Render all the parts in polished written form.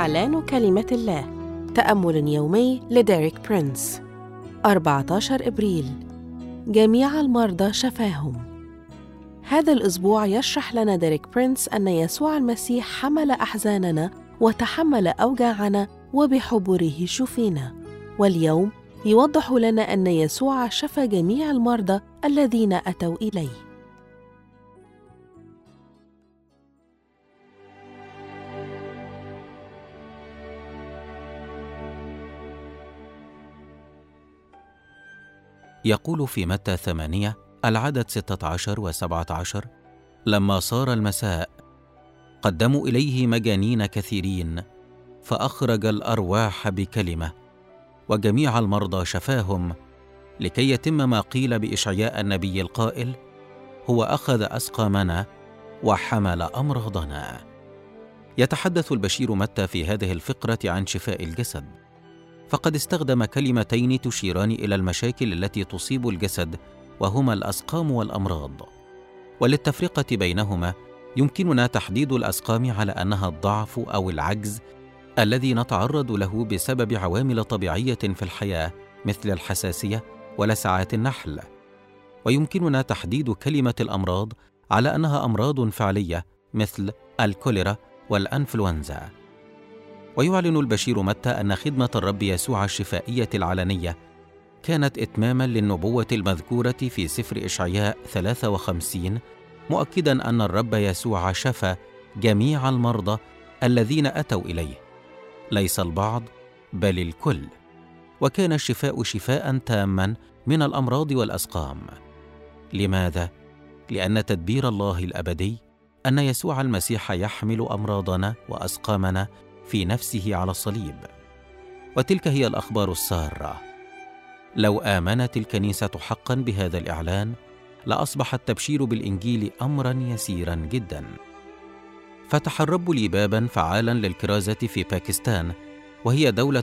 إعلان كلمة الله. تأمل يومي لديريك برينس. 14 إبريل. جميع المرضى شفاهم. هذا الأسبوع يشرح لنا ديريك برينس أن يسوع المسيح حمل أحزاننا وتحمل أوجاعنا وبحبره شفينا. واليوم يوضح لنا أن يسوع شفى جميع المرضى الذين أتوا إليه. يقول في متى 8 العدد 16 و17: لما صار المساء قدموا إليه مجانين كثيرين، فأخرج الأرواح بكلمة، وجميع المرضى شفاهم، لكي يتم ما قيل بإشعياء النبي القائل: هو أخذ أسقامنا وحمل أمراضنا. يتحدث البشير متى في هذه الفقرة عن شفاء الجسد، فقد استخدم كلمتين تشيران إلى المشاكل التي تصيب الجسد، وهما الأسقام والأمراض. وللتفرقة بينهما يمكننا تحديد الأسقام على أنها الضعف أو العجز الذي نتعرض له بسبب عوامل طبيعية في الحياة مثل الحساسية ولسعات النحل. ويمكننا تحديد كلمة الأمراض على أنها أمراض فعلية مثل الكوليرا والأنفلونزا. ويعلن البشير متى أن خدمة الرب يسوع الشفائية العلنية كانت إتماماً للنبوة المذكورة في سفر إشعياء 53، مؤكداً أن الرب يسوع شفى جميع المرضى الذين أتوا إليه، ليس البعض بل الكل. وكان الشفاء شفاءً تاماً من الأمراض والأسقام. لماذا؟ لأن تدبير الله الأبدي أن يسوع المسيح يحمل أمراضنا وأسقامنا في نفسه على الصليب. وتلك هي الأخبار السارة. لو آمنت الكنيسة حقاً بهذا الإعلان لأصبح التبشير بالإنجيل أمراً يسيراً جداً. فتح الرب لي باباً فعالاً للكرازة في باكستان، وهي دولة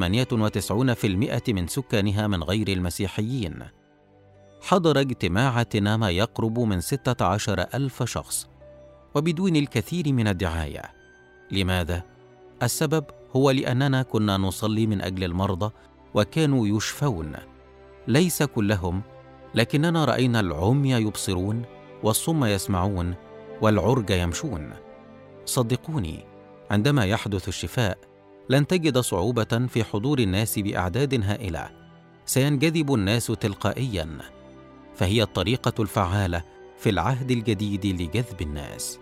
98% من سكانها من غير المسيحيين. حضر اجتماعاتنا ما يقرب من 16,000 شخص وبدون الكثير من الدعاية. لماذا؟ السبب هو لأننا كنا نصلي من أجل المرضى وكانوا يشفون، ليس كلهم، لكننا رأينا العمي يبصرون والصم يسمعون والعرج يمشون. صدقوني، عندما يحدث الشفاء لن تجد صعوبة في حضور الناس بأعداد هائلة، سينجذب الناس تلقائياً، فهي الطريقة الفعالة في العهد الجديد لجذب الناس.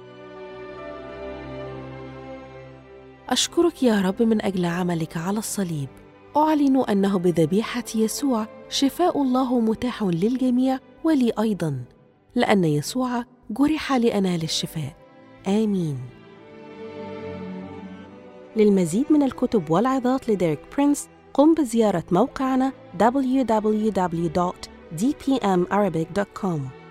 أشكرك يا رب من أجل عملك على الصليب. أعلن أنه بذبيحة يسوع شفاء الله متاح للجميع ولي أيضاً، لأن يسوع جرح لأنال الشفاء. آمين. للمزيد من الكتب والعظات لديريك برينس قم بزيارة موقعنا www.dpmarabic.com.